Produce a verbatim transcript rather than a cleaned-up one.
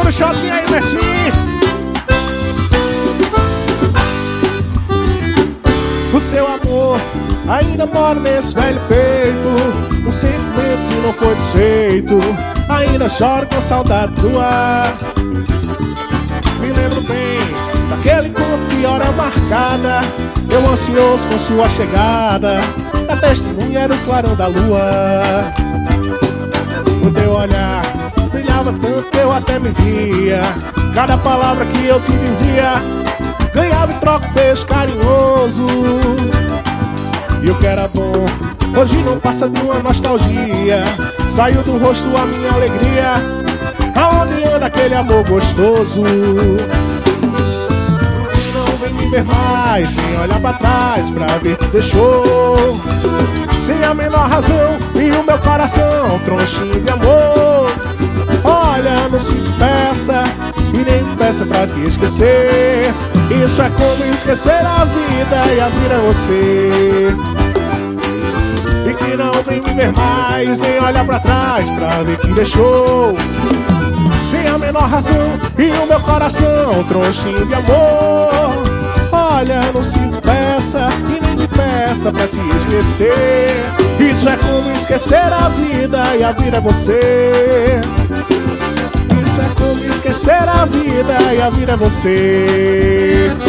Manda o shotzinho aí, Messi. O seu amor ainda mora nesse velho peito, um sentimento que não foi desfeito, ainda choro com saudade do ar. Me lembro bem daquele encontro de hora marcada, eu ansioso com sua chegada, a testemunha era o clarão da lua. O teu olhar brilhava tanto que eu até me via, cada palavra que eu te dizia ganhava em troca um beijo carinhoso. E o que era bom hoje não passa de uma nostalgia, saiu do rosto a minha alegria, aonde anda aquele amor gostoso. Não vem me ver mais, sem olhar pra trás pra ver que deixou, sem a menor razão, e o meu coração um tronchinho de amor. Olha, não se despeça e nem me peça pra te esquecer, isso é como esquecer a vida e a vida é você. E que não vem me ver mais, nem olhar pra trás pra ver que deixou, sem a menor razão, e o meu coração um tronchinho de amor. Olha, não se despeça e nem me peça pra te esquecer, isso é como esquecer a vida e a vida é você. Isso é como esquecer a vida e a vida é você.